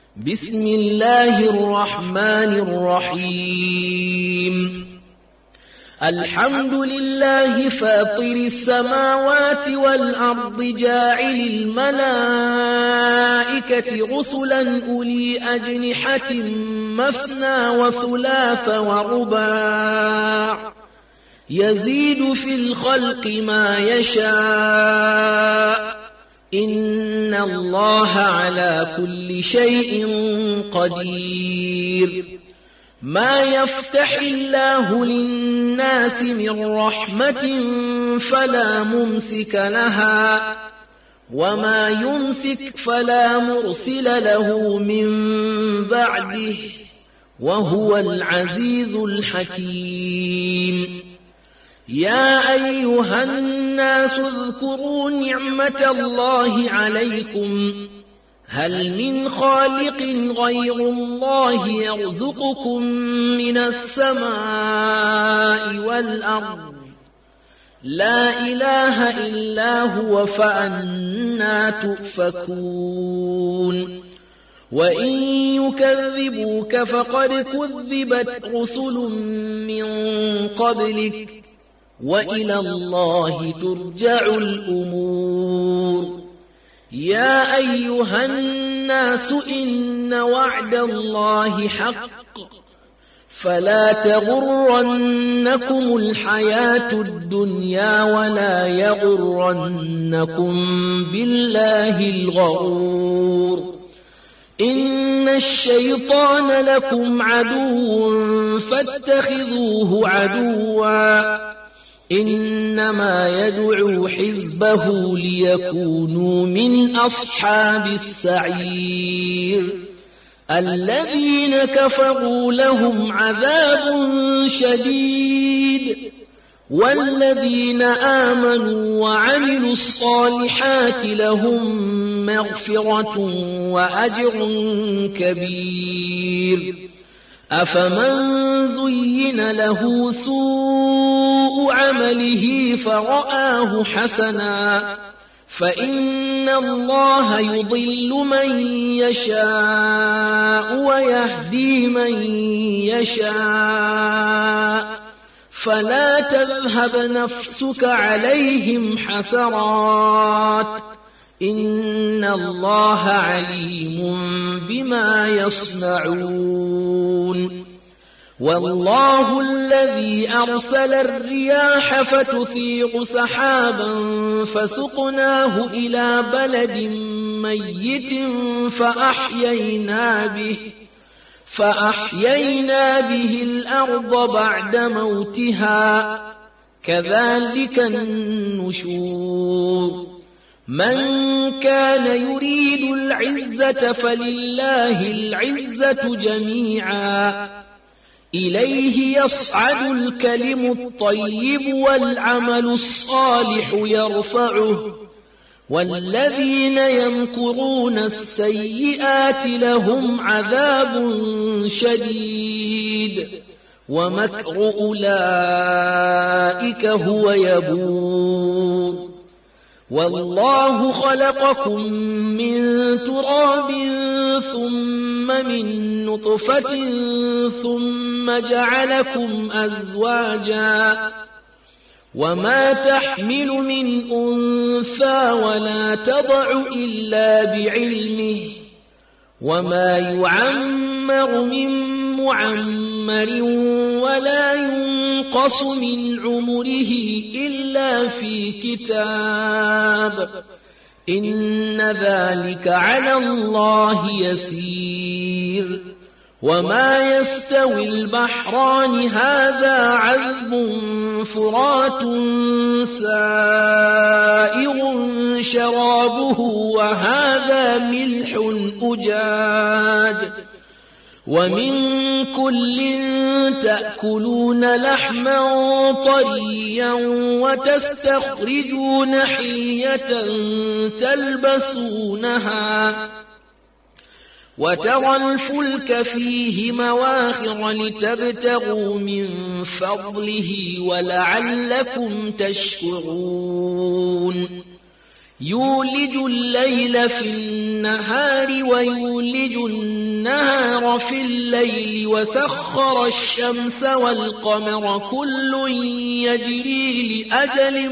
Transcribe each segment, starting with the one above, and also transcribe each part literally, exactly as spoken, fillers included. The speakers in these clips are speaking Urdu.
بسم الله الرحمن الرحيم الحمد لله فاطر السماوات والأرض جاعل الملائكة رسلا أولي أجنحة مثنى وثلاث ورباع يزيد في الخلق ما يشاء إن الله على كل شيء قدير ما يفتح الله للناس من رحمة فلا ممسك لها وما يمسك فلا مرسل له من بعده وهو العزيز الحكيم يا أيها الناس اذكروا نعمة الله عليكم هل من خالق غير الله يرزقكم من السماء والأرض لا إله إلا هو فأنى تؤفكون وإن يكذبوك فقد كذبت رسل من قبلك وإلى الله ترجع الأمور يا أيها الناس إن وعد الله حق فلا تغرنكم الحياة الدنيا ولا يغرنكم بالله الغرور إن الشيطان لكم عدو فاتخذوه عدوا إنما يدعو حزبه ليكونوا من أصحاب السعير الذين كفروا لهم عذاب شديد والذين آمنوا وعملوا الصالحات لهم مغفرة وأجر كبير أفمن زين له سوء عمله فرآه حسنا فإن الله يضل من يشاء ويهدي من يشاء فلا تذهب نفسك عليهم حسرات إن الله عليم بما يصنعون والله الذي أرسل الرياح فتثير سحابا فسقناه إلى بلد ميت فأحيينا به فأحيينا به الأرض بعد موتها كذلك النشور من كان يريد العزة فلله العزة جميعا إليه يصعد الكلم الطيب والعمل الصالح يرفعه والذين يمكرون السيئات لهم عذاب شديد ومكر أولئك هو يبور والله خلقكم من تراب ثم من نطفة ثم جعلكم أزواجا وما تحمل من أنثى ولا تضع إلا بعلمه وما يعمر من معمر ولا ينقص من عمره إلا في كتاب إن ذلك على الله يسير وما يستوي البحران هذا عذب فرات سائغ شرابه وهذا ملح أجاج ومن كل تأكلون لحما طريا وتستخرجون حلية تلبسونها وترى الفلك فيه مواخر لتبتغوا من فضله ولعلكم تشكرون يولج الليل في النهار ويولج النهار في الليل وسخر الشمس والقمر كل يجري لأجل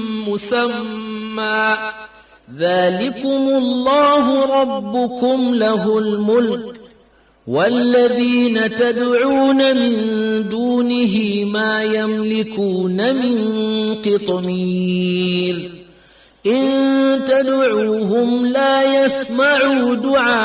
مسمى ذلكم الله ربكم له الملك والذين تدعون من دونه ما يملكون من قطمير إن تدعوهم لا يسمعوا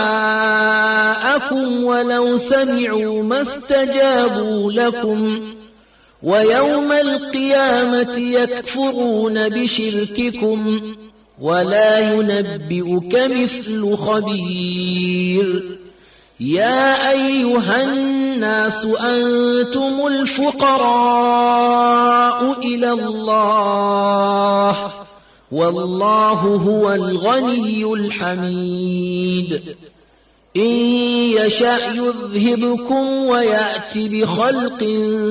دعاءكم ولو سمعوا ما استجابوا لكم ويوم القيامة يكفرون بشرككم ولا ينبئك مثل خبير يا أيها الناس أنتم الفقراء إلى الله والله هو الغني الحميد إن يشأ يذهبكم ويأتي بخلق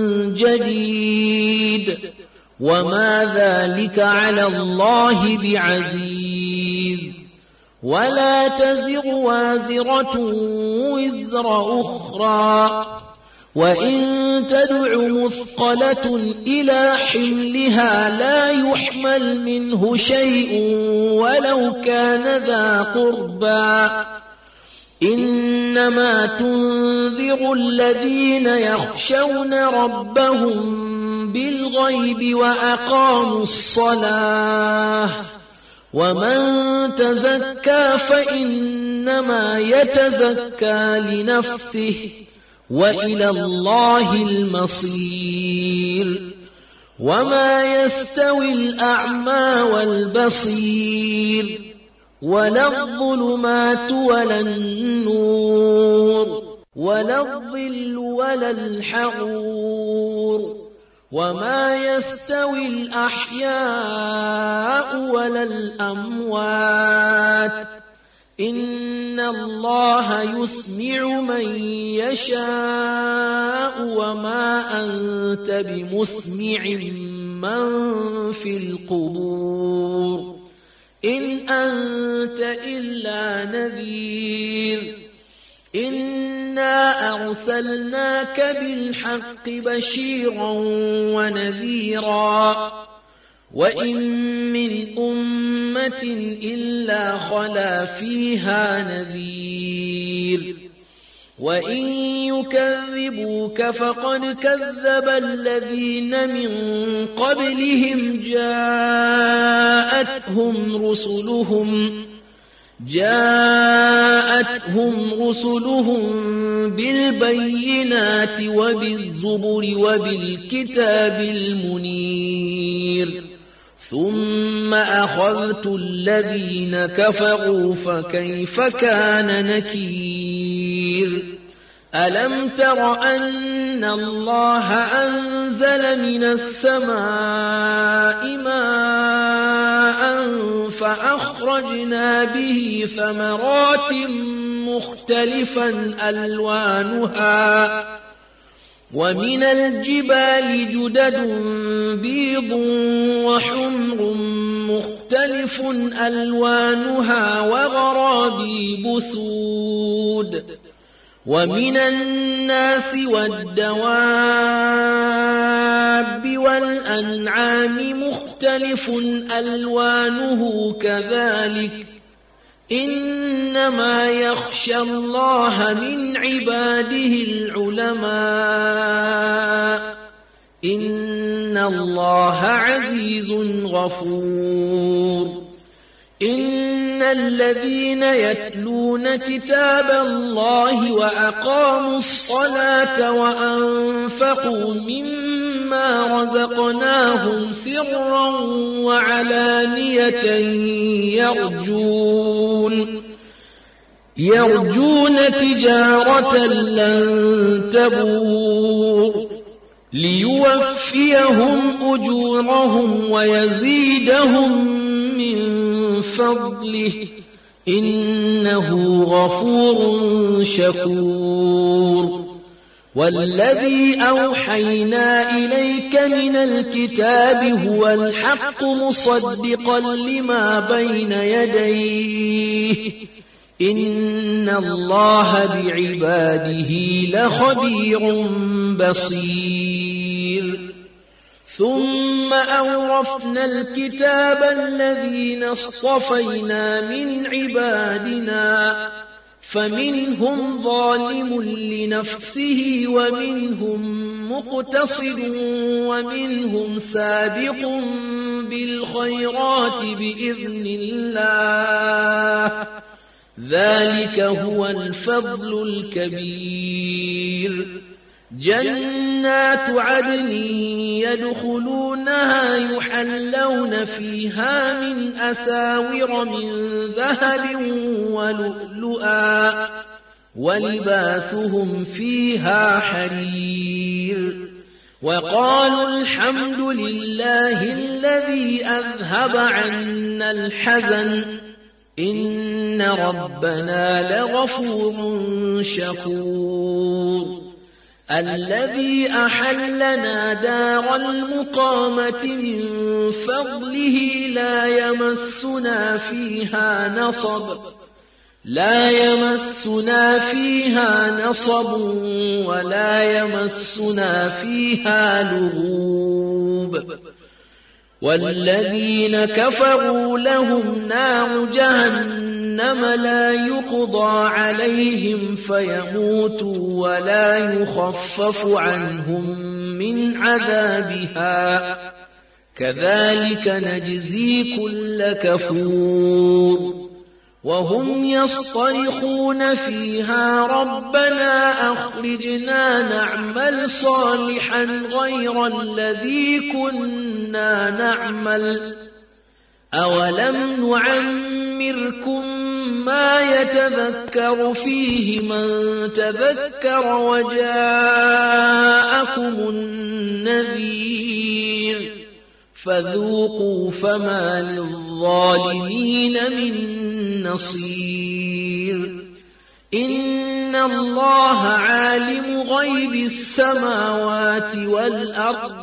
جديد وما ذلك على الله بعزيز ولا تزر وازرة وزر أخرى وإن تدع مثقلة إلى حملها لا يحمل منه شيء ولو كان ذا قربى إنما تنذر الذين يخشون ربهم بالغيب وأقاموا الصلاة ومن تزكى فإنما يتزكى لنفسه وإلى الله المصير وما يستوي الأعمى والبصير ولا الظلمات ولا النور ولا الظل ولا الحرور وما يستوي الأحياء ولا الأموات إن الله يسمع من يشاء وما أنت بمسمع من في القبور إن أنت إلا نذير إنا أرسلناك بالحق بشيرا ونذيرا وإن من أمة إلا خلا فيها نذير وإن يكذبوك فقد كذب الذين من قبلهم جاءتهم رسلهم جاءتهم رسلهم بالبينات وبالزبر وبالكتاب المنير ثم أخذت الذين كفروا فكيف كان نكير ألم تر أن الله أنزل من السماء ماء فأخرجنا به ثمرات مختلفا ألوانها ومن الجبال جدد بيض وحمر مختلف ألوانها وغرابيب سود ومن الناس والدواب والأنعام مختلف ألوانه كذلك إنما يخشى الله من عباده العلماء إن الله عزيز غفور إن الذين يتلون كتاب الله وأقاموا الصلاة وأنفقوا مما رزقناهم سرا وعلانية يرجون يرجون تجارة لن تبور ليوفيهم أجورهم ويزيدهم من فضله إنه غفور شكور والذي أوحينا إليك من الكتاب هو الحق مصدقا لما بين يديه إن الله بعباده لخبير بصير ثم أورثنا الكتاب الذين اصطفينا من عبادنا فمنهم ظالم لنفسه ومنهم مقتصد ومنهم سابق بالخيرات بإذن الله ذلك هو الفضل الكبير جنات عدن يدخلونها يحلون فيها من أساور من ذهب ولؤلؤا ولباسهم فيها حرير وقالوا الحمد لله الذي أذهب عنا الحزن إن ربنا لغفور شكور الذي أحلنا دار المقامة من فضله لا يمسنا فيها نصب لا يمسنا فيها نصب ولا يمسنا فيها لغوب والذين كفروا لهم نار جهنم لا يقضى عليهم فيموتوا ولا يخفف عنهم من عذابها كذلك نجزي كل كفور وهم يصطرخون فيها ربنا أخرجنا نعمل صالحا غير الذي كنا نعمل أولم نعمركم ما يتذكر فيه من تذكر وجاءكم النذير فذوقوا فما للظالمين من نصير إن الله عالم غيب السماوات والأرض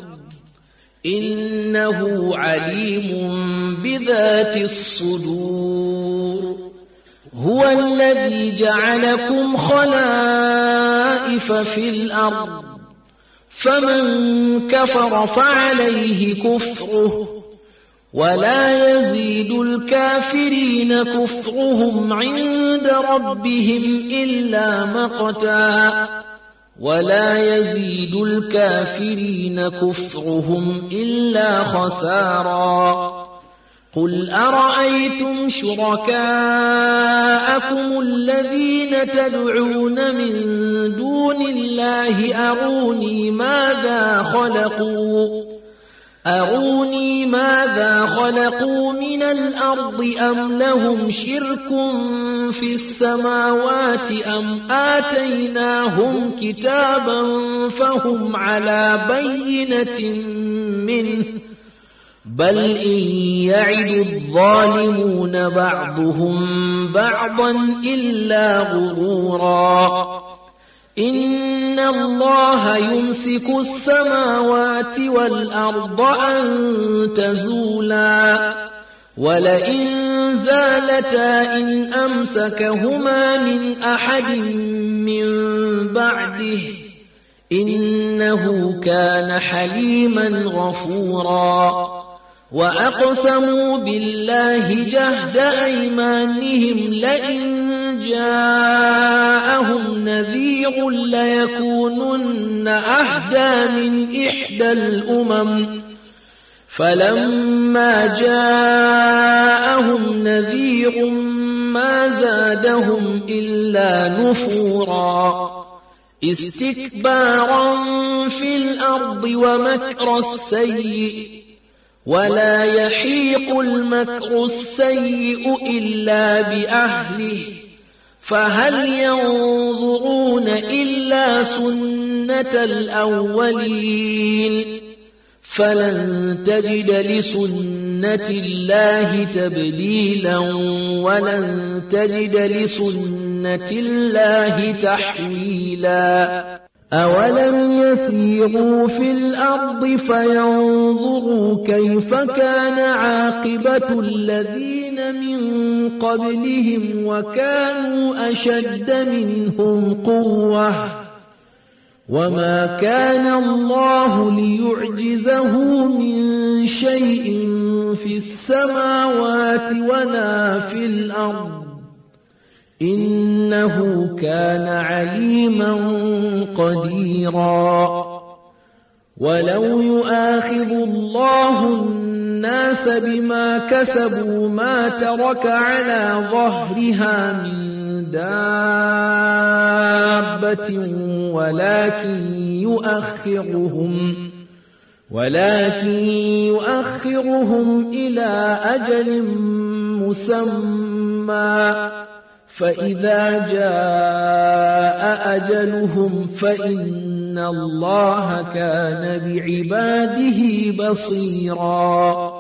إنه عليم بذات الصدور هو الذي جعلكم خلائف في الأرض فمن كفر فعليه كفره ولا يزيد الكافرين كفرهم عند ربهم إلا مقتا ولا يزيد الكافرين كفرهم إلا خسارا قل أرأيتم شركاءكم الذين تدعون من دون الله أروني ماذا خلقوا أروني ماذا خلقوا من الأرض أم لهم شرك في السماوات أم آتيناهم كتابا فهم على بينة منه بل إن يعد الظالمون بعضهم بعضا إلا غرورا إن الله يمسك السماوات والأرض أن تزولا ولئن زالتا إن أمسكهما من أحد من بعده إنه كان حليما غفورا وأقسموا بالله جهد أيمانهم لئن جاءهم نذير ليكونن أهدى من إحدى الأمم فلما جاءهم نذير ما زادهم إلا نفورا استكبارا في الأرض ومكر السيء ولا يحيق المكر السيء إلا بأهله فهل ينظرون إلا سنة الأولين فلن تجد لسنة الله تبديلا ولن تجد لسنة الله تحويلا أولم يسيروا في الأرض فينظروا كيف كان عاقبة الذين من قبلهم وكانوا أشد منهم قوة وما كان الله ليعجزه من شيء في السماوات ولا في الأرض إنه كان عليما قديرا ولو يؤاخذ الله الناس بما كسبوا ما ترك على ظهرها من دابة ولكن يؤخرهم ولكن يؤخرهم إلى أجل مسمى فإذا جاء أجلهم فإن الله كان بعباده بصيرا